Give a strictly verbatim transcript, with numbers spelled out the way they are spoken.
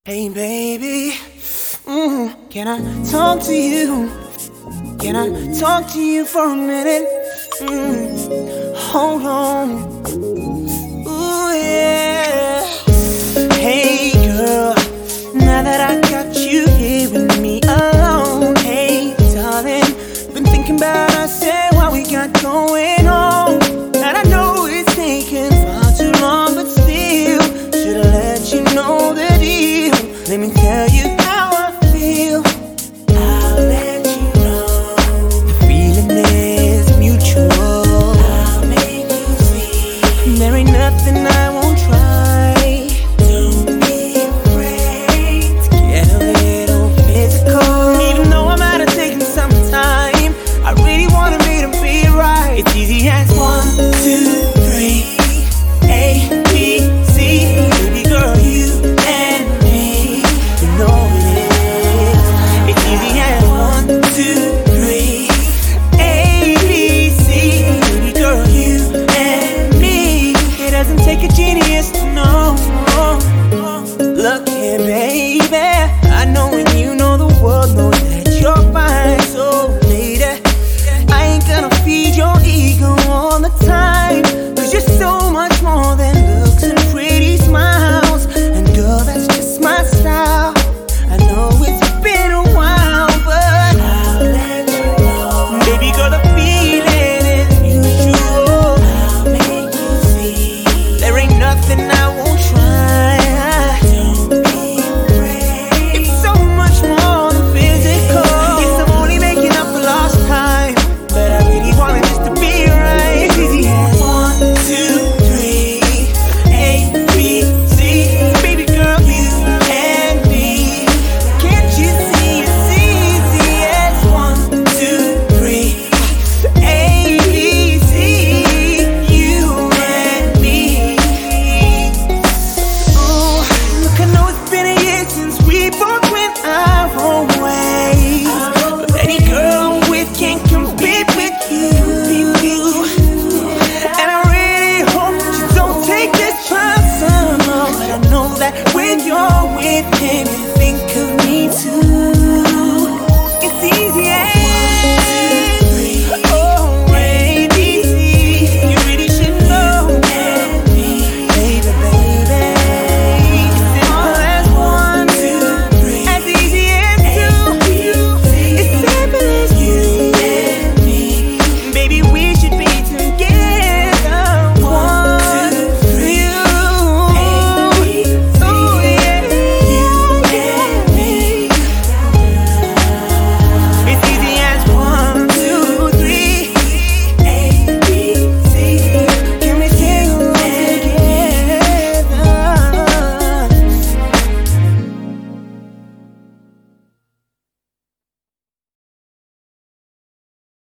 Hey baby, mm, can I talk to you? Can I talk to you for a minute? Mm, hold on. Ooh yeah. Hey girl, now that I got you here with me alone. Hey darling, been thinking about us and what we got going on. And I know it's taken far too long, but still should've let you know the deal. Let me tell you how I feel. I'll let you know. The feeling is mutual. I'll make you see. There ain't nothing I won't try. Don't be afraid to get a little physical. Even though I might have taken some time, I really wanna make them feel right. It's easy as one, two, three, A, B, C. Baby girl, you and me, you know it is. It's easy as one, two, three, A, B, C. Baby girl, you and me. It doesn't take a genius to know. Look here, baby, I know and you know the world knows that you're fine. So lady, I ain't gonna feed your ego all the time, 'cause you're so much more than looks and pretty smiles. And girl, that's just my style. I know it's been a while, but I'll let you know. Baby girl, the feeling is mutual. I'll make you see. There ain't nothing I won't try. Don't be afraid. It's so much more than physical. Yes, I'm only making up for lost time, but I really want it just to be right. It's easy as one, two, three, A, B, C. Baby girl, you and me. Can't you see it's easy as one, two, three, A, B, C. You and me. Oh, look, I know it's been a year since we both went our own ways, but any girl I'm with can't compete with you. And I really hope you don't take this personal, but I know that when you're with him,